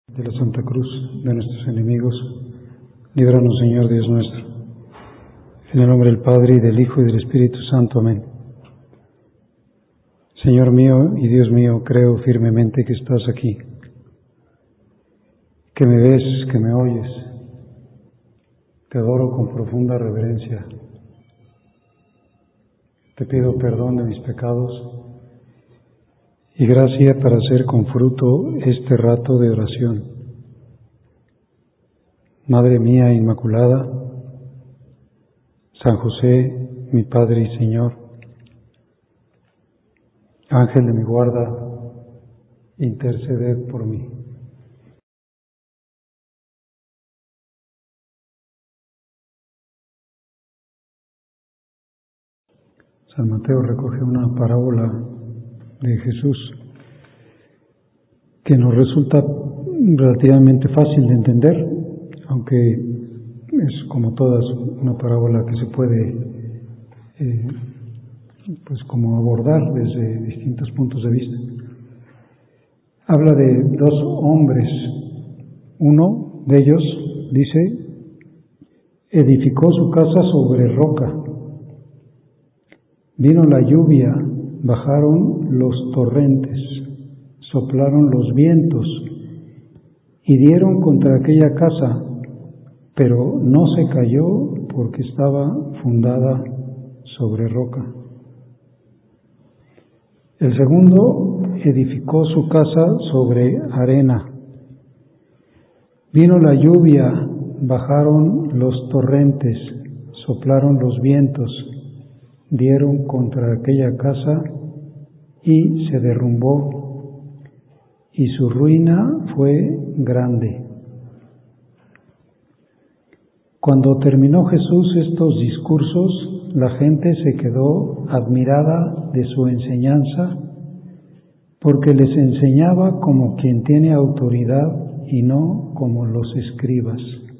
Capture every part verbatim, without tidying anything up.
De la Santa Cruz de nuestros enemigos, líbranos, Señor Dios nuestro. En el nombre del Padre, y del Hijo, y del Espíritu Santo. Amén. Señor mío y Dios mío, creo firmemente que estás aquí, que me ves, que me oyes. Te adoro con profunda reverencia. Te pido perdón de mis pecados y gracia para hacer con fruto este rato de oración. Madre mía Inmaculada, San José, mi Padre y Señor, Ángel de mi guarda, interceded por mí. San Mateo recoge una parábola de Jesús que nos resulta relativamente fácil de entender, aunque es como todas una parábola que se puede eh, pues como abordar desde distintos puntos de vista. Habla de dos hombres. Uno de ellos, dice, edificó su casa sobre roca. Vino la lluvia, bajaron los torrentes, soplaron los vientos y dieron contra aquella casa, pero no se cayó porque estaba fundada sobre roca. El segundo edificó su casa sobre arena. Vino la lluvia, bajaron los torrentes, soplaron los vientos, dieron contra aquella casa y se derrumbó, y su ruina fue grande. Cuando terminó Jesús estos discursos, la gente se quedó admirada de su enseñanza, porque les enseñaba como quien tiene autoridad y no como los escribas.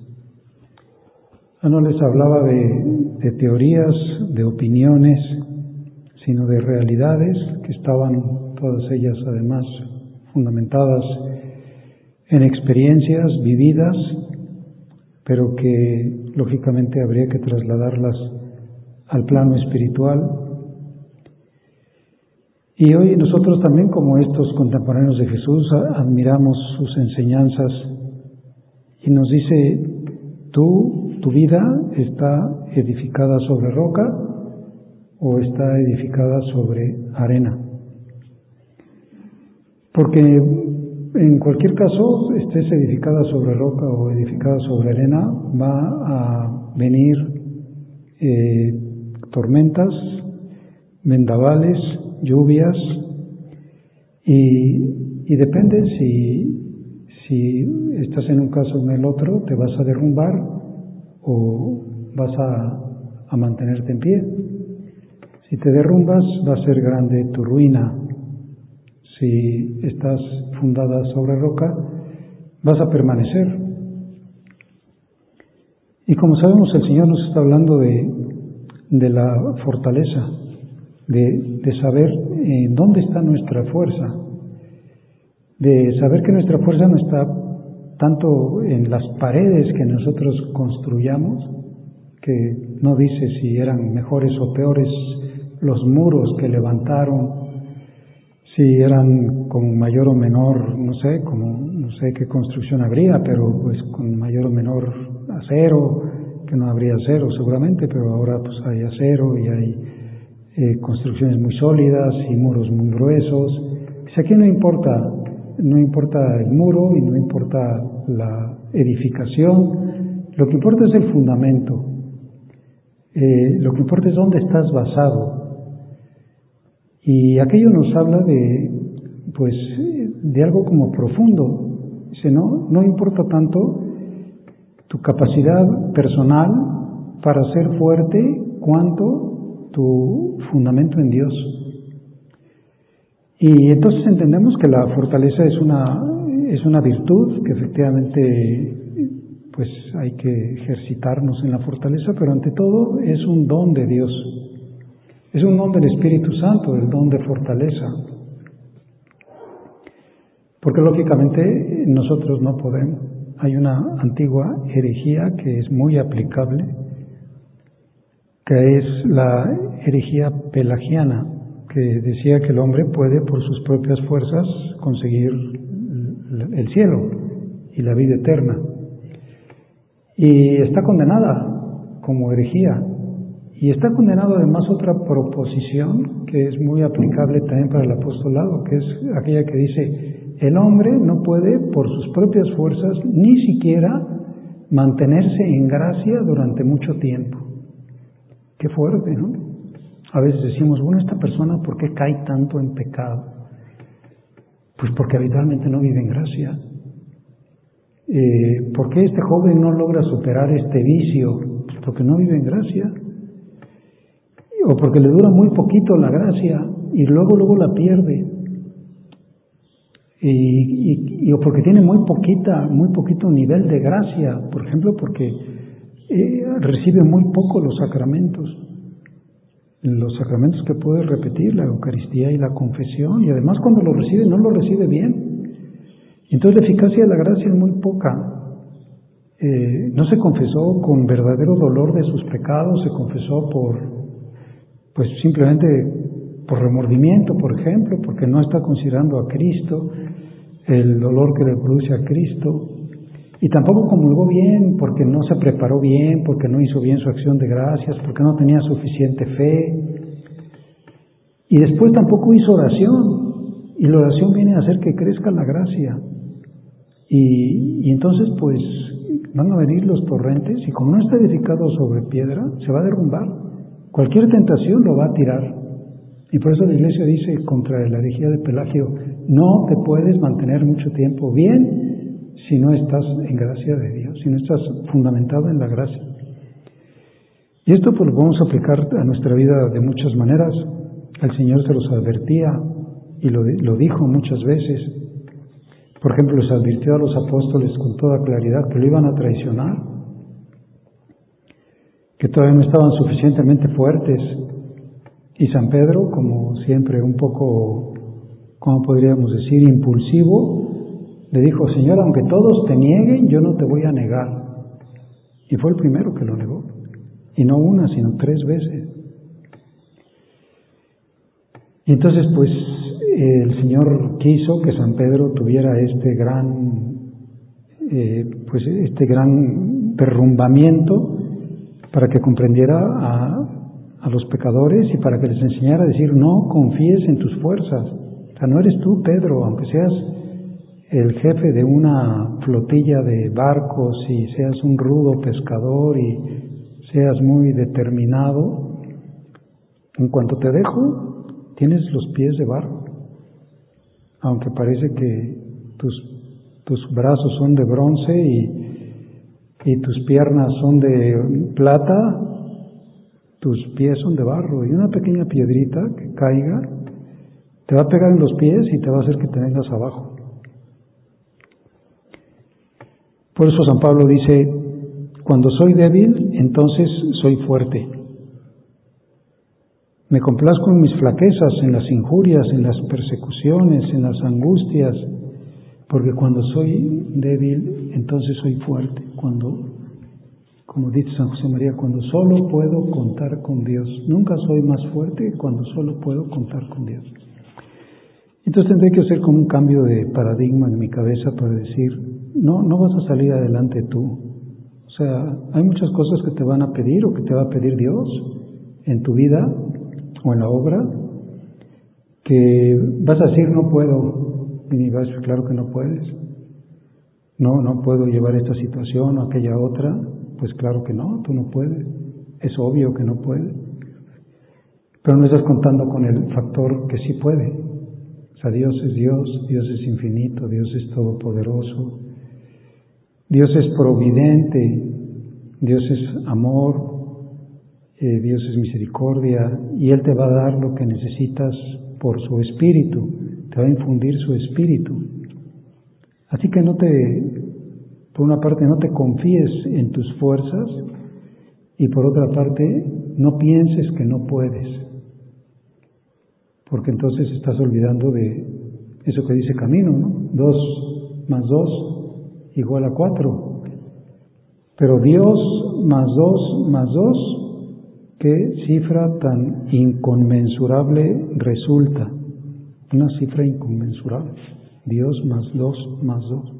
No les hablaba de, de teorías, de opiniones, sino de realidades que estaban todas ellas además fundamentadas en experiencias vividas, pero que lógicamente habría que trasladarlas al plano espiritual. Y hoy nosotros también, como estos contemporáneos de Jesús, admiramos sus enseñanzas y nos dice: tú, tu vida está edificada sobre roca o está edificada sobre arena. Porque en cualquier caso, estés edificada sobre roca o edificada sobre arena, va a venir eh, tormentas, vendavales, lluvias, y, y depende si, si estás en un caso o en el otro, te vas a derrumbar o vas a, a mantenerte en pie. Si te derrumbas, va a ser grande tu ruina. Si estás fundada sobre roca, vas a permanecer. Y como sabemos, el Señor nos está hablando de, de la fortaleza, de, de saber en dónde está nuestra fuerza, de saber que nuestra fuerza no está tanto en las paredes que nosotros construyamos, que no dice si eran mejores o peores los muros que levantaron, si eran con mayor o menor, no sé, como no sé qué construcción habría, pero pues con mayor o menor acero, que no habría acero seguramente, pero ahora pues hay acero y hay eh, construcciones muy sólidas y muros muy gruesos. Pues aquí no importa, no importa el muro y no importa la edificación, lo que importa es el fundamento, eh, lo que importa es dónde estás basado. Y aquello nos habla de, pues, de algo como profundo. Dice, no, no importa tanto tu capacidad personal para ser fuerte cuanto tu fundamento en Dios. Y entonces entendemos que la fortaleza es una, es una virtud, que efectivamente pues hay que ejercitarnos en la fortaleza, pero ante todo es un don de Dios. Es un don del Espíritu Santo, el don de fortaleza. Porque lógicamente nosotros no podemos. Hay una antigua herejía que es muy aplicable, que es la herejía pelagiana, que decía que el hombre puede por sus propias fuerzas conseguir el cielo y la vida eterna. Y está condenada como herejía. Y está condenado además otra proposición que es muy aplicable también para el apostolado, que es aquella que dice: el hombre no puede por sus propias fuerzas ni siquiera mantenerse en gracia durante mucho tiempo. Qué fuerte, ¿no? A veces decimos, bueno, esta persona, ¿por qué cae tanto en pecado? Pues porque habitualmente no vive en gracia. Eh, ¿Por qué este joven no logra superar este vicio? Pues porque no vive en gracia. O porque le dura muy poquito la gracia y luego, luego la pierde. Y, y, y o porque tiene muy poquita, muy poquito nivel de gracia, por ejemplo, porque eh, recibe muy poco los sacramentos. Los sacramentos que puede repetir, la Eucaristía y la confesión, y además cuando lo recibe, no lo recibe bien. Entonces la eficacia de la gracia es muy poca. Eh, no se confesó con verdadero dolor de sus pecados, se confesó por, pues simplemente por remordimiento, por ejemplo, porque no está considerando a Cristo, el dolor que le produce a Cristo, y tampoco comulgó bien porque no se preparó bien, porque no hizo bien su acción de gracias, porque no tenía suficiente fe, y después tampoco hizo oración, y la oración viene a hacer que crezca la gracia, y, y entonces pues van a venir los torrentes, y como no está edificado sobre piedra, se va a derrumbar, cualquier tentación lo va a tirar. Y por eso la Iglesia dice contra la herejía de Pelagio: no te puedes mantener mucho tiempo bien si no estás en gracia de Dios, si no estás fundamentado en la gracia. Y esto pues lo vamos a aplicar a nuestra vida de muchas maneras. El Señor se los advertía y lo, lo dijo muchas veces. Por ejemplo, les advirtió a los apóstoles con toda claridad que lo iban a traicionar, que todavía no estaban suficientemente fuertes. Y San Pedro, como siempre un poco, ¿cómo podríamos decir?, impulsivo, le dijo: Señor, aunque todos te nieguen, yo no te voy a negar. Y fue el primero que lo negó. Y no una, sino tres veces. Y entonces, pues, el Señor quiso que San Pedro tuviera este gran, eh, pues, este gran derrumbamiento para que comprendiera a a los pecadores y para que les enseñara a decir: no confíes en tus fuerzas. O sea, no eres tú, Pedro, aunque seas el jefe de una flotilla de barcos y seas un rudo pescador y seas muy determinado, en cuanto te dejo, tienes los pies de barro. Aunque parece que tus, tus brazos son de bronce y, y tus piernas son de plata, tus pies son de barro, y una pequeña piedrita que caiga te va a pegar en los pies y te va a hacer que te vengas abajo. Por eso San Pablo dice: cuando soy débil, entonces soy fuerte. Me complazco en mis flaquezas, en las injurias, en las persecuciones, en las angustias, porque cuando soy débil, entonces soy fuerte. Cuando Como dice San José María, cuando solo puedo contar con Dios. Nunca soy más fuerte que cuando solo puedo contar con Dios. Entonces tendré que hacer como un cambio de paradigma en mi cabeza para decir: no, no vas a salir adelante tú. O sea, hay muchas cosas que te van a pedir o que te va a pedir Dios en tu vida o en la obra, que vas a decir: no puedo. Y vas a decir: claro que no puedes. No, no puedo llevar esta situación o aquella otra. Pues claro que no, tú no puedes, es obvio que no puedes, pero no estás contando con el factor que sí puede. O sea, Dios es Dios, Dios es infinito, Dios es todopoderoso, Dios es providente, Dios es amor, eh, Dios es misericordia, y Él te va a dar lo que necesitas por su Espíritu, te va a infundir su Espíritu. Así que no te... Por una parte, no te confíes en tus fuerzas, y por otra parte, no pienses que no puedes, porque entonces estás olvidando de, eso que dice Camino, ¿no? Dos más dos igual a cuatro. Pero Dios más dos más dos, ¿qué cifra tan inconmensurable resulta? Una cifra inconmensurable. Dios más dos más dos.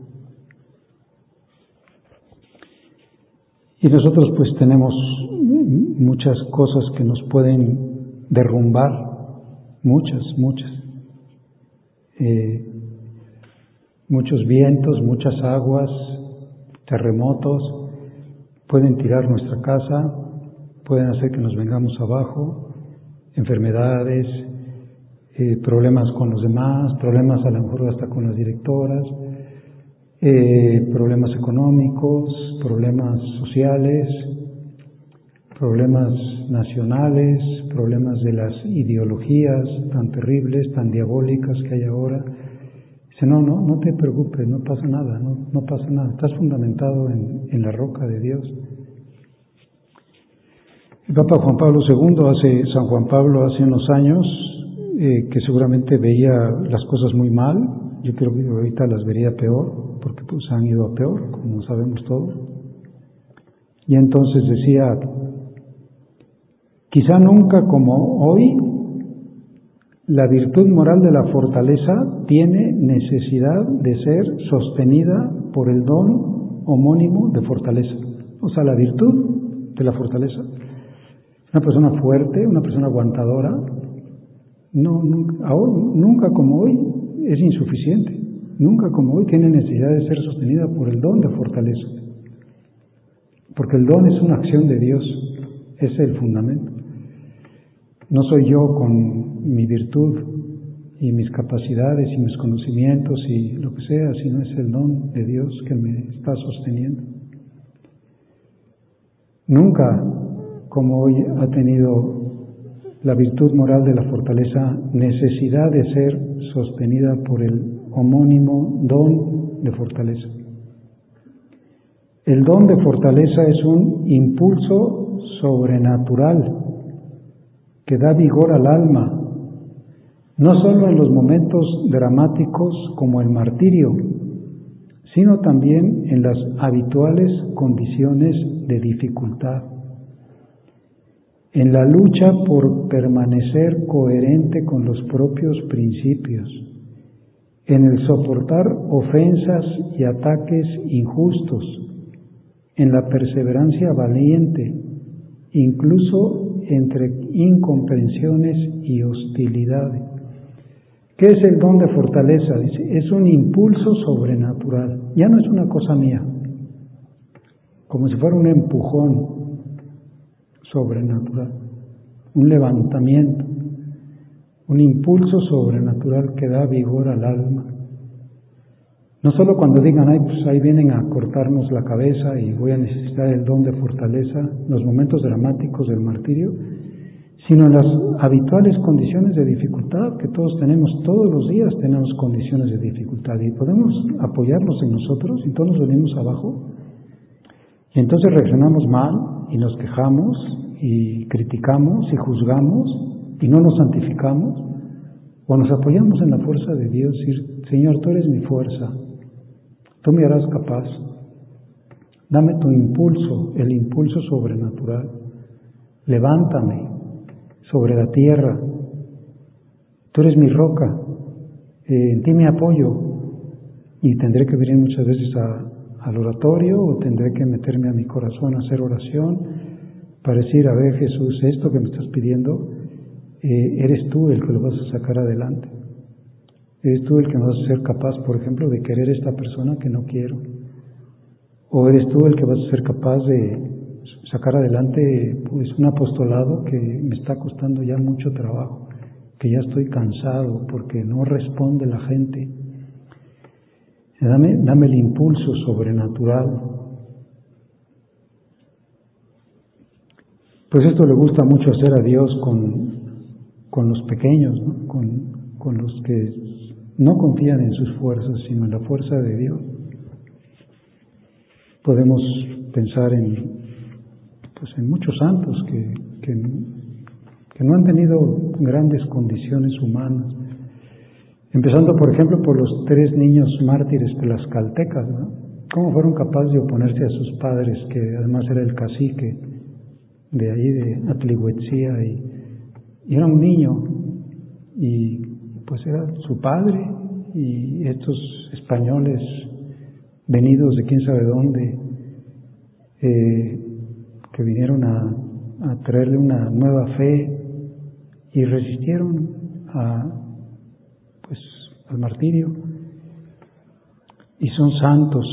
Y nosotros pues tenemos muchas cosas que nos pueden derrumbar, muchas, muchas. Eh, muchos vientos, muchas aguas, terremotos, pueden tirar nuestra casa, pueden hacer que nos vengamos abajo, enfermedades, eh, problemas con los demás, problemas a lo mejor hasta con las directoras, eh, problemas económicos, problemas sociales, problemas nacionales, problemas de las ideologías tan terribles, tan diabólicas que hay ahora. Dice, no, no, no te preocupes, no pasa nada, no, no pasa nada, estás fundamentado en, en la roca de Dios. El Papa Juan Pablo segundo, hace, San Juan Pablo hace unos años, eh, que seguramente veía las cosas muy mal, yo creo que ahorita las vería peor, porque pues han ido a peor, como sabemos todos. Y entonces decía, quizá nunca como hoy, la virtud moral de la fortaleza tiene necesidad de ser sostenida por el don homónimo de fortaleza. O sea, la virtud de la fortaleza. Una persona fuerte, una persona aguantadora, no, nunca, ahora, nunca como hoy es insuficiente. Nunca como hoy tiene necesidad de ser sostenida por el don de fortaleza. Porque el don es una acción de Dios, es el fundamento. No soy yo con mi virtud y mis capacidades y mis conocimientos y lo que sea, sino es el don de Dios que me está sosteniendo. Nunca como hoy ha tenido la virtud moral de la fortaleza necesidad de ser sostenida por el homónimo don de fortaleza. El don de fortaleza es un impulso sobrenatural que da vigor al alma, no solo en los momentos dramáticos como el martirio, sino también en las habituales condiciones de dificultad, en la lucha por permanecer coherente con los propios principios, en el soportar ofensas y ataques injustos, en la perseverancia valiente, incluso entre incomprensiones y hostilidades. ¿Qué es el don de fortaleza? Dice, es un impulso sobrenatural, ya no es una cosa mía, como si fuera un empujón sobrenatural, un levantamiento, un impulso sobrenatural que da vigor al alma. No solo cuando digan, ay, pues ahí vienen a cortarnos la cabeza y voy a necesitar el don de fortaleza, los momentos dramáticos del martirio, sino en las habituales condiciones de dificultad que todos tenemos, todos los días tenemos condiciones de dificultad y podemos apoyarlos en nosotros y todos nos venimos abajo y entonces reaccionamos mal y nos quejamos y criticamos y juzgamos y no nos santificamos o nos apoyamos en la fuerza de Dios y decir, Señor, tú eres mi fuerza, tú me harás capaz, dame tu impulso, el impulso sobrenatural, levántame sobre la tierra, tú eres mi roca, eh, en ti me apoyo y tendré que venir muchas veces a, al oratorio o tendré que meterme a mi corazón a hacer oración para decir, a ver Jesús, esto que me estás pidiendo, eh, eres tú el que lo vas a sacar adelante. ¿Eres tú el que me vas a ser capaz, por ejemplo, de querer a esta persona que no quiero? ¿O eres tú el que vas a ser capaz de sacar adelante pues un apostolado que me está costando ya mucho trabajo, que ya estoy cansado porque no responde la gente? Dame, dame el impulso sobrenatural. Pues esto le gusta mucho hacer a Dios con, con los pequeños, ¿no? con, con los que no confían en sus fuerzas, sino en la fuerza de Dios. Podemos pensar en, pues en muchos santos que, que, que no han tenido grandes condiciones humanas. Empezando, por ejemplo, por los tres niños mártires tlaxcaltecas, ¿no? ¿Cómo fueron capaces de oponerse a sus padres, que además era el cacique de ahí, de Atlihuetzía, y, y era un niño, y pues era su padre, y estos españoles venidos de quién sabe dónde, eh, que vinieron a, a traerle una nueva fe, y resistieron a, pues, al martirio, y son santos.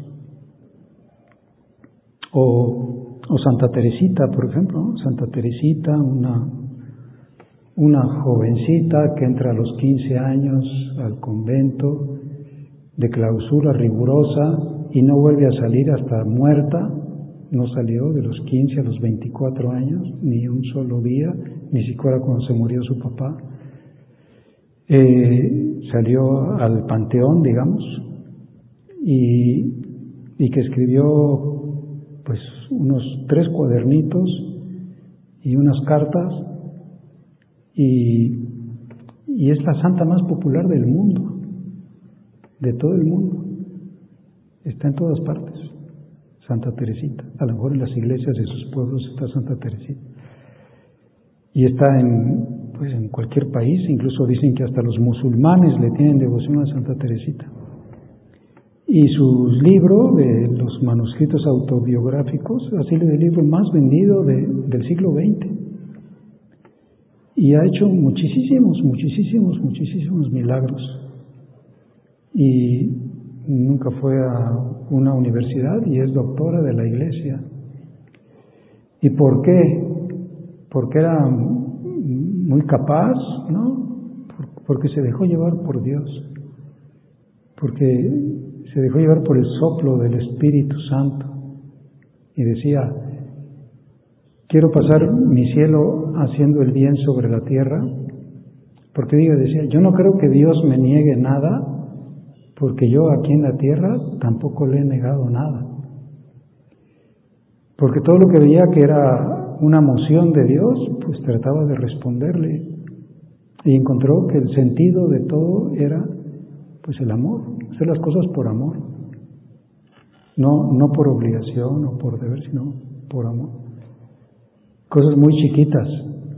O, o Santa Teresita, por ejemplo, ¿no? Santa Teresita, una, una jovencita que entra a los quince años al convento de clausura rigurosa y no vuelve a salir hasta muerta. No salió de los quince a los veinticuatro años, ni un solo día, ni siquiera cuando se murió su papá. Eh, salió al panteón, digamos, y, y que escribió pues unos tres cuadernitos y unas cartas, y, y es la santa más popular del mundo, de todo el mundo, está en todas partes, Santa Teresita. A lo mejor en las iglesias de sus pueblos está Santa Teresita, y está en, pues en cualquier país, incluso dicen que hasta los musulmanes le tienen devoción a Santa Teresita. Y su libro, de los manuscritos autobiográficos, ha sido el libro más vendido de, del siglo veinte. Y ha hecho muchísimos, muchísimos, muchísimos milagros. Y nunca fue a una universidad y es doctora de la Iglesia. ¿Y por qué? Porque era muy capaz, ¿no? Porque se dejó llevar por Dios. Porque se dejó llevar por el soplo del Espíritu Santo y decía: quiero pasar mi cielo haciendo el bien sobre la tierra, porque digo, decía, yo no creo que Dios me niegue nada, porque yo aquí en la tierra tampoco le he negado nada, porque todo lo que veía que era una moción de Dios, pues trataba de responderle, y encontró que el sentido de todo era pues el amor, hacer las cosas por amor, no, no por obligación o por deber, sino por amor. Cosas muy chiquitas.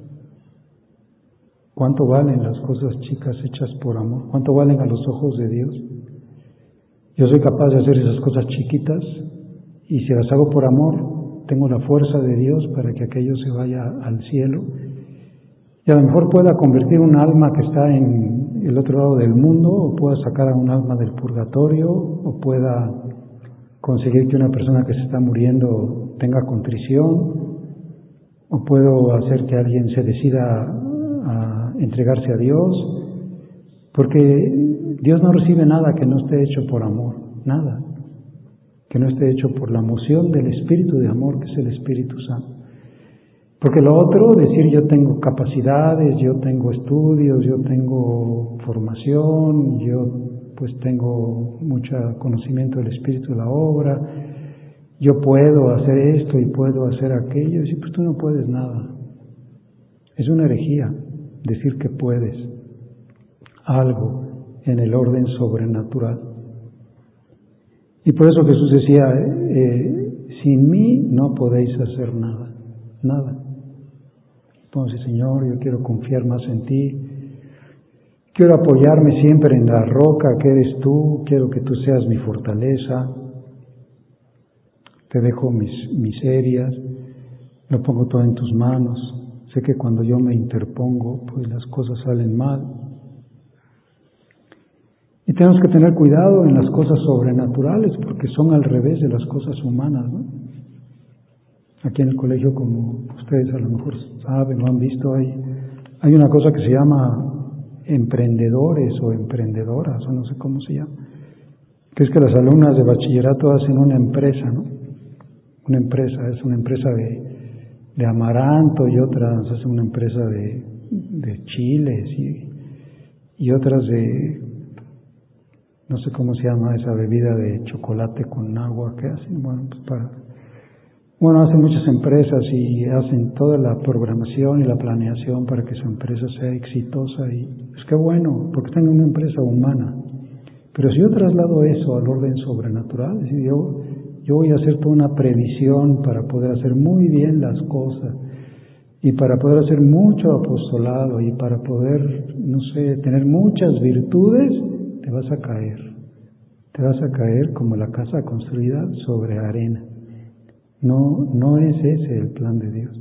¿Cuánto valen las cosas chicas hechas por amor? ¿Cuánto valen a los ojos de Dios? Yo soy capaz de hacer esas cosas chiquitas, y si las hago por amor, tengo la fuerza de Dios para que aquello se vaya al cielo, y a lo mejor pueda convertir un alma que está en el otro lado del mundo, o pueda sacar a un alma del purgatorio, o pueda conseguir que una persona que se está muriendo tenga contrición, o puedo hacer que alguien se decida a entregarse a Dios, porque Dios no recibe nada que no esté hecho por amor, nada que no esté hecho por la moción del Espíritu de amor, que es el Espíritu Santo. Porque lo otro, decir yo tengo capacidades, yo tengo estudios, yo tengo formación, yo pues tengo mucho conocimiento del espíritu de la obra, yo puedo hacer esto y puedo hacer aquello, y decir, pues tú no puedes nada. Es una herejía decir que puedes algo en el orden sobrenatural. Y por eso Jesús decía, eh, sin mí no podéis hacer nada, nada. Entonces, Señor, yo quiero confiar más en ti, quiero apoyarme siempre en la roca que eres tú, quiero que tú seas mi fortaleza, te dejo mis miserias, lo pongo todo en tus manos, sé que cuando yo me interpongo, pues las cosas salen mal. Y tenemos que tener cuidado en las cosas sobrenaturales, porque son al revés de las cosas humanas, ¿no? Aquí en el colegio, como ustedes a lo mejor saben o han visto, hay, hay una cosa que se llama emprendedores o emprendedoras, o no sé cómo se llama, que es que las alumnas de bachillerato hacen una empresa, ¿no? Una empresa, es una empresa de, de amaranto, y otras hacen una empresa de, de chiles, y, y otras de, no sé cómo se llama esa bebida de chocolate con agua que hacen, bueno, pues para... Bueno, hacen muchas empresas y hacen toda la programación y la planeación para que su empresa sea exitosa, y es que bueno, porque están en una empresa humana. Pero si yo traslado eso al orden sobrenatural, es decir, yo, yo voy a hacer toda una previsión para poder hacer muy bien las cosas, y para poder hacer mucho apostolado, y para poder, no sé, tener muchas virtudes, te vas a caer. Te vas a caer como la casa construida sobre arena. No, no es ese el plan de Dios.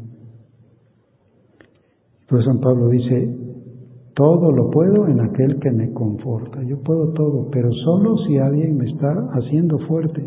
Por eso San Pablo dice, todo lo puedo en aquel que me conforta. Yo puedo todo, pero solo si alguien me está haciendo fuerte.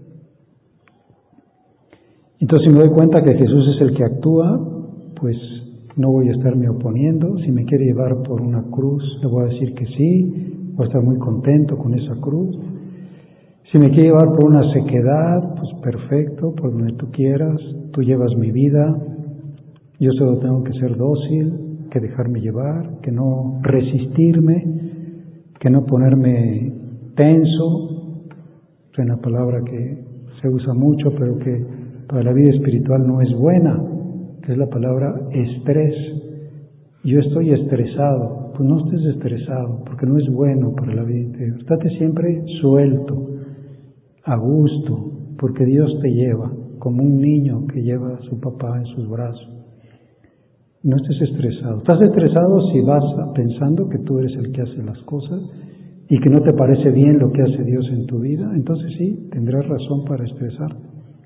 Entonces, si me doy cuenta que Jesús es el que actúa, pues no voy a estarme oponiendo. Si me quiere llevar por una cruz, le voy a decir que sí, voy a estar muy contento con esa cruz. Si me quiere llevar por una sequedad, pues perfecto, por donde tú quieras, tú llevas mi vida, yo solo tengo que ser dócil, que dejarme llevar, que no resistirme, que no ponerme tenso. Es una palabra que se usa mucho, pero que para la vida espiritual no es buena, que es la palabra estrés. Yo estoy estresado, pues no estés estresado, porque no es bueno para la vida interior. Estate siempre suelto, a gusto, porque Dios te lleva, como un niño que lleva a su papá en sus brazos. No estés estresado. Estás estresado si vas pensando que tú eres el que hace las cosas y que no te parece bien lo que hace Dios en tu vida. Entonces sí, tendrás razón para estresarte.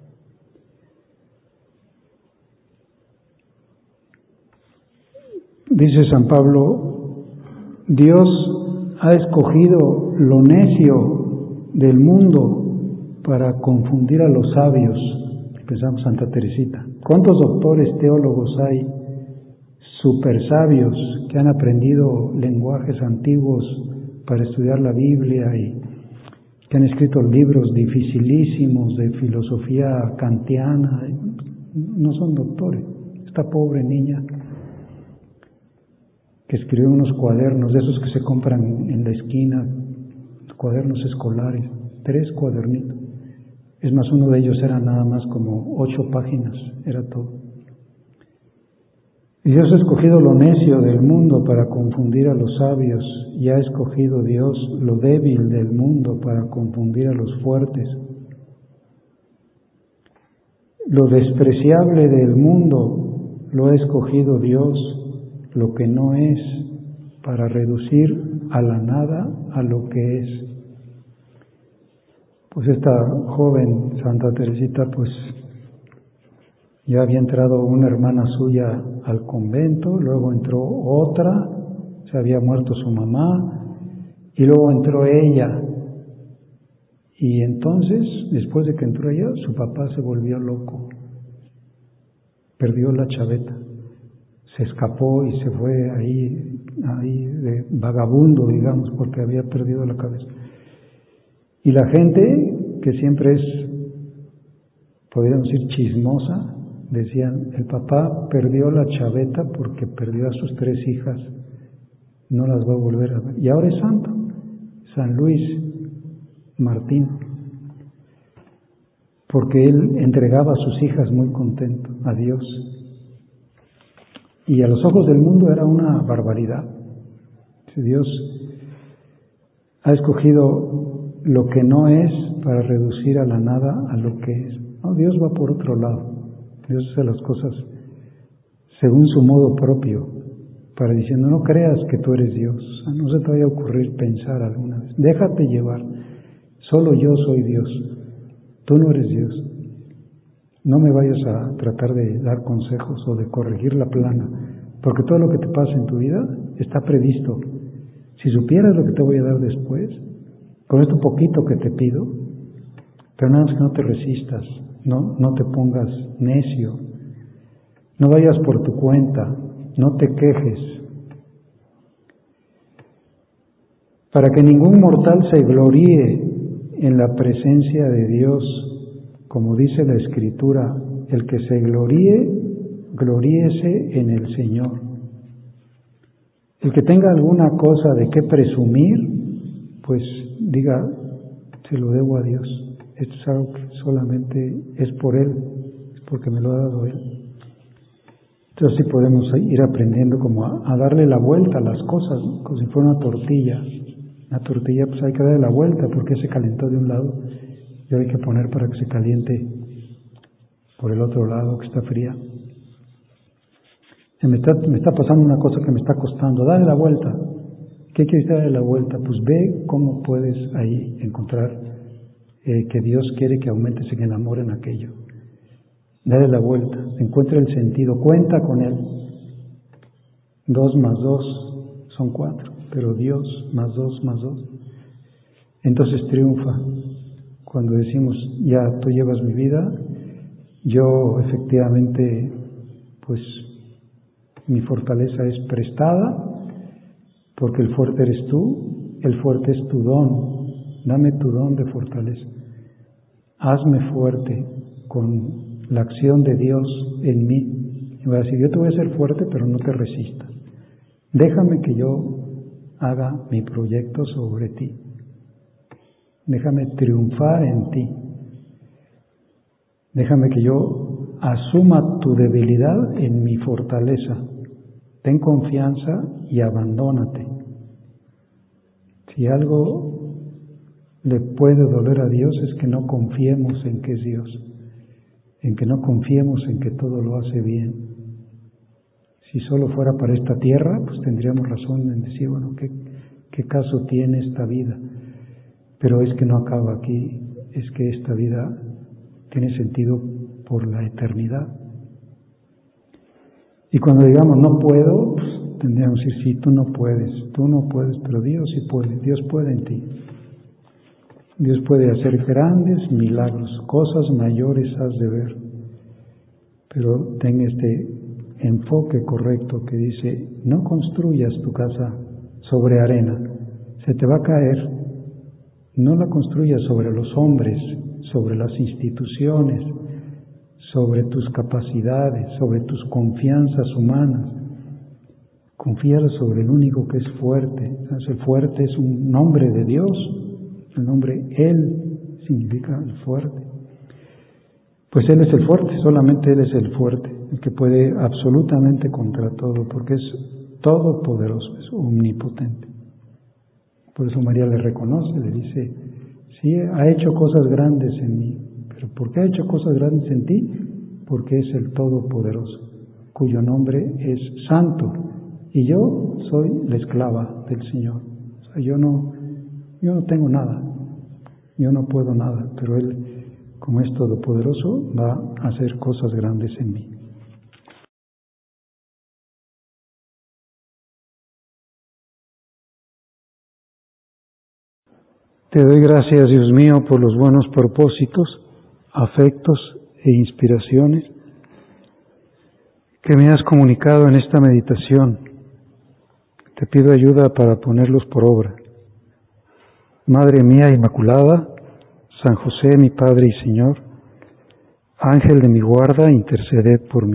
Dice San Pablo, Dios ha escogido lo necio del mundo para confundir a los sabios. Pensamos Santa Teresita. ¿Cuántos doctores teólogos hay super sabios que han aprendido lenguajes antiguos para estudiar la Biblia y que han escrito libros dificilísimos de filosofía kantiana? No son doctores. Esta pobre niña que escribió unos cuadernos, de esos que se compran en la esquina, cuadernos escolares, tres cuadernitos. Es más, uno de ellos era nada más como ocho páginas, era todo. Y Dios ha escogido lo necio del mundo para confundir a los sabios, y ha escogido Dios lo débil del mundo para confundir a los fuertes. Lo despreciable del mundo lo ha escogido Dios, lo que no es, para reducir a la nada a lo que es. Pues esta joven Santa Teresita, pues ya había entrado una hermana suya al convento, luego entró otra, se había muerto su mamá, y luego entró ella. Y entonces, después de que entró ella, su papá se volvió loco, perdió la chaveta, se escapó y se fue ahí, ahí de vagabundo, digamos, porque había perdido la cabeza. Y la gente, que siempre es, podríamos decir, chismosa, decían, el papá perdió la chaveta porque perdió a sus tres hijas, no las va a volver a ver. Y ahora es santo, San Luis Martín, porque él entregaba a sus hijas muy contento a Dios. Y a los ojos del mundo era una barbaridad. Dios ha escogido lo que no es para reducir a la nada a lo que es. No, Dios va por otro lado. Dios hace las cosas según su modo propio, para diciendo, no creas que tú eres Dios, no se te vaya a ocurrir pensar alguna vez, déjate llevar, solo yo soy Dios, tú no eres Dios. No me vayas a tratar de dar consejos o de corregir la plana, porque todo lo que te pasa en tu vida está previsto. Si supieras lo que te voy a dar después, con esto poquito que te pido, pero nada más que no te resistas, no, no te pongas necio, no vayas por tu cuenta, no te quejes, para que ningún mortal se gloríe en la presencia de Dios, como dice la Escritura, el que se gloríe, gloríese en el Señor. El que tenga alguna cosa de qué presumir, pues diga, se lo debo a Dios. Esto es algo que solamente es por Él, es porque me lo ha dado Él. Entonces sí podemos ir aprendiendo como a, a darle la vuelta a las cosas, ¿no? Como si fuera una tortilla. Una tortilla pues hay que darle la vuelta porque se calentó de un lado y hay que poner para que se caliente por el otro lado que está fría. Me está, me está pasando una cosa que me está costando, dale la vuelta. ¿Qué quieres darle la vuelta? Pues ve cómo puedes ahí encontrar eh, que Dios quiere que aumentes en el amor en aquello. Dale la vuelta, encuentra el sentido, cuenta con Él. Dos más dos son cuatro, pero Dios más dos más dos. Entonces triunfa. Cuando decimos, ya tú llevas mi vida, yo efectivamente, pues mi fortaleza es prestada, porque el fuerte eres tú, el fuerte es tu don, dame tu don de fortaleza. Hazme fuerte con la acción de Dios en mí. Y voy a decir, yo te voy a hacer fuerte, pero no te resistas. Déjame que yo haga mi proyecto sobre ti. Déjame triunfar en ti. Déjame que yo asuma tu debilidad en mi fortaleza. Ten confianza y abandónate. Si algo le puede doler a Dios es que no confiemos en que es Dios, en que no confiemos en que todo lo hace bien. Si solo fuera para esta tierra, pues tendríamos razón en decir, bueno, ¿qué, qué caso tiene esta vida? Pero es que no acaba aquí, es que esta vida tiene sentido por la eternidad. Y cuando digamos no puedo, pues tendríamos que decir, sí, tú no puedes, tú no puedes, pero Dios sí puede, Dios puede en ti. Dios puede hacer grandes milagros, cosas mayores has de ver, pero ten este enfoque correcto que dice, no construyas tu casa sobre arena, se te va a caer, no la construyas sobre los hombres, sobre las instituciones, sobre tus capacidades, sobre tus confianzas humanas. Confía sobre el único que es fuerte. Entonces, el fuerte es un nombre de Dios. El nombre Él significa el fuerte. Pues Él es el fuerte, solamente Él es el fuerte, el que puede absolutamente contra todo, porque es todopoderoso, es omnipotente. Por eso María le reconoce, le dice, sí, ha hecho cosas grandes en mí. ¿Pero por qué ha hecho cosas grandes en ti? Porque es el Todopoderoso, cuyo nombre es Santo, y yo soy la esclava del Señor. O sea, yo no, yo no tengo nada, yo no puedo nada, pero Él, como es Todopoderoso, va a hacer cosas grandes en mí. Te doy gracias, Dios mío, por los buenos propósitos, afectos e inspiraciones que me has comunicado en esta meditación. Te pido ayuda para ponerlos por obra. Madre mía Inmaculada, San José, mi Padre y Señor, Ángel de mi guarda, interceded por mí.